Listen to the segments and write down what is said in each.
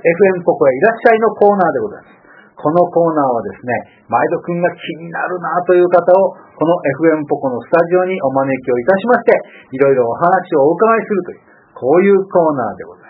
FM ポコへいらっしゃいのコーナーでございます。このコーナーはですね、毎度くんが気になるなという方を、この FM ポコのスタジオにお招きをいたしまして、いろいろお話をお伺いするという、こういうコーナーでございます。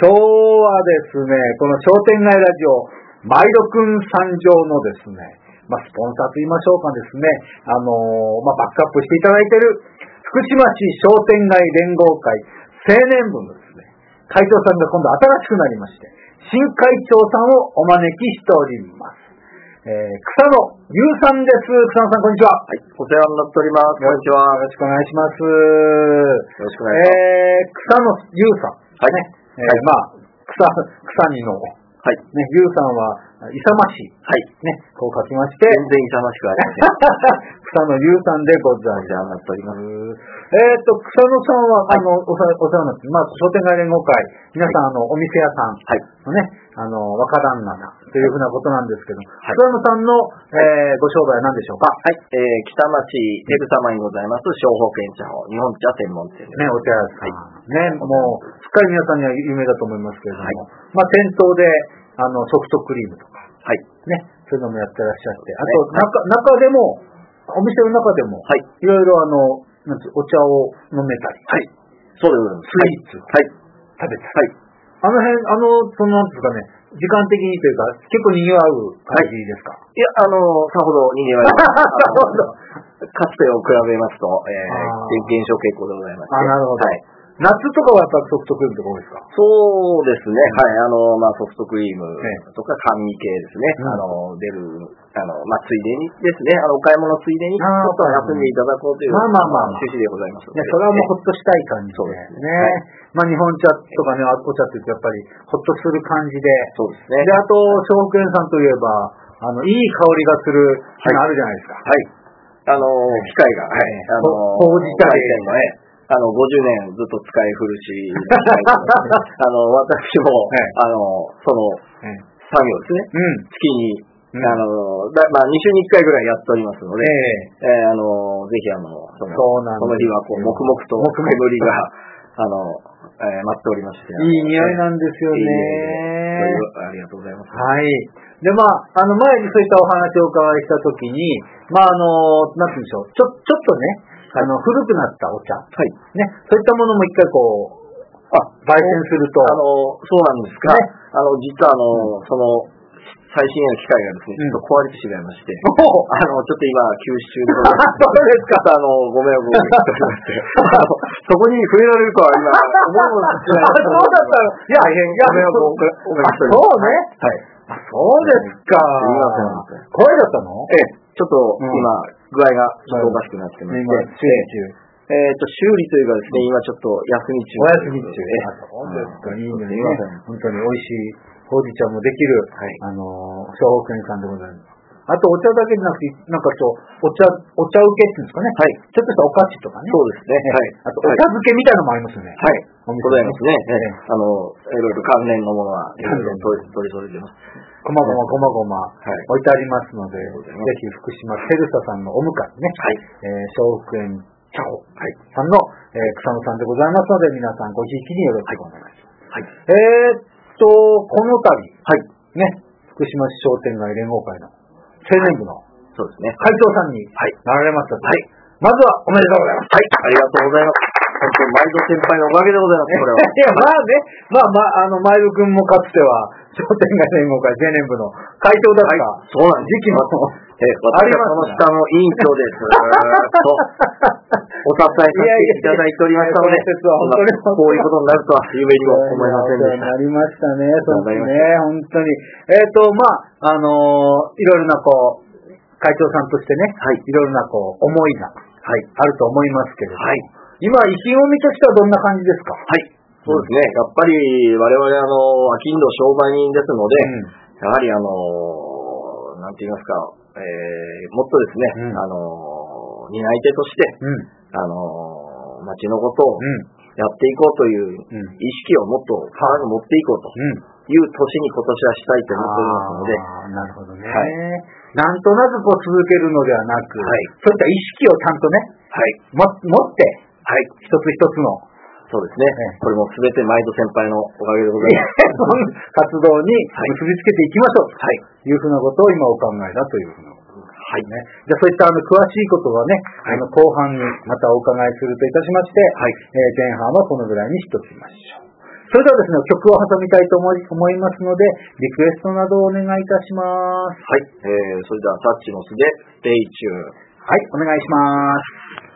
今日はですね、この商店街ラジオ、毎度くん参上のですね、スポンサーと言いましょうかですね、バックアップしていただいている、福島市商店街連合会青年部のですね、会長さんが今度新しくなりまして、新会長さんをお招きしております。草野優さんです。草野さん、こんにちは。 はい、お世話になっております。こんにちは。 よろしくお願いします。 よろしくお願いします。草野優さん。 はい。 ね。草にの。 はい。 ね、優さんは、勇ましい。 はい。 ね、こう書きまして。 全然勇ましくありません。 草野優さんでございます。 お世話になっております。 草野さんは、お世話になって、商店街連合会、皆さん、お店屋さんのね、若旦那さんというふうなことなんですけど、草野さんの、ご商売は何でしょうか？ はい。北町手草間にございます、小保健茶を、日本茶専門店です。 ね、お茶屋さん。ね、もう、すっかり皆さんには有名だと思いますけれども、店頭で、ソフトクリームとか、 はい。 ね、そういうのもやってらっしゃって、あと、中でも、お店の中でも、 はい。 いろいろお茶を飲めたり、 はい。そうでございます。 スイーツ、はい。食べたり。はい。なんですかね、時間的にというか、結構賑わう感じですか？ いや、さほど賑わいます。かつてを比べますと、減少傾向でございまして。 なるほど。はい。夏とかはやっぱソフトクリームとか多いですか？ そうですね。はい。ソフトクリームとか甘味系ですね。出る、ついでにですね、お買い物ついでに、ちょっと休んでいただこうという、趣旨でございます。 いや、それはもうほっとしたい感じで。ね。日本茶とかね、お茶って言うとやっぱりほっとする感じで。 そうですね。 で、あと、小福園さんといえば、いい香りがするのあるじゃないですか。 はい。機械が、はい。 ほうじ茶で。 50年ずっと使い古し、私も、その、作業ですね。月に、2週に1回ぐらいやっておりますので、ぜひ、その日は、黙々と、煙が、待っておりまして。 いい匂いなんですよね。 ありがとうございます。 はい。で、前にそういったお話をお伺いしたときに、なんて言うんでしょう、ちょっとね、古くなったお茶。はい。ね。そういったものも一回焙煎すると。 そうなんですか。実はその、最新鋭の機械がですね、ちょっと壊れてしまいまして。ちょっと今、休止中でございます。 そうですか。 ご迷惑をかけておりまして。そこに触れられるとは今、思うのが違いました。 そうだったの。いや、 大変ご迷惑をおかけしております。 そうね。はい。そうですか。 すみません。 壊れだったの？ ちょっと今、具合がちょっとおかしくなってまして。修理というかですね、今ちょっと休み中。 お休み中。そうですか。いいね。本当に美味しいほうじ茶もできる、小福園さんでございます。あと、お茶だけじゃなくて、お茶受けっていうんですかね。はい。ちょっとしたお菓子とかね。 そうですね。 はい。あと、お茶漬けみたいなのもありますよね。 はい。ございますね。いろいろ関連のものは、いろいろ取り揃えてます。 こまごま、置いてありますので、ぜひ福島テルサさんのお迎えね、小福園茶穂さんの、草野さんでございますので、皆さんごひいきによろしくお願いします。はい。この度、ね、福島市商店街連合会の青年部のそうですね。 会長さんになられました。はい。まずはおめでとうございます。 はい。ありがとうございます。本当、毎度先輩のおかげでございます、これは。 いや、前田君もかつては、商店街連合会青年部の会長だった。 そうなんです。 時期もあります。その下の委員長です。お支えさせていただいておりましたので、こういうことになるとは夢にも思いませんでした。 なりましたね、そうですね、本当に。いろいろな会長さんとしてね、いろいろな思いが、あると思いますけれども、今、意気込みとしてはどんな感じですか？ はい。そうですね。やっぱり我々商人商売人ですので、やはりなんて言いますか、もっとですね、担い手として、町のことをやっていこうという意識をもっとさらに持っていこうという年に今年はしたいと思っておりますので。 なるほどね。なんとなく続けるのではなく、そういった意識をちゃんとね、持って、一つ一つのそうですね。これもすべて毎度先輩のおかげでございます。 活動に結びつけていきましょうというふうなことを今お考えだというふうなことですね。じゃあそういった詳しいことはね、後半にまたお伺いするといたしまして、前半はこのぐらいにしときましょう。それではですね、曲を挟みたいと思いますので、リクエストなどをお願いいたします。 それではタッチの巣で、ステイチューン。 はい、お願いします。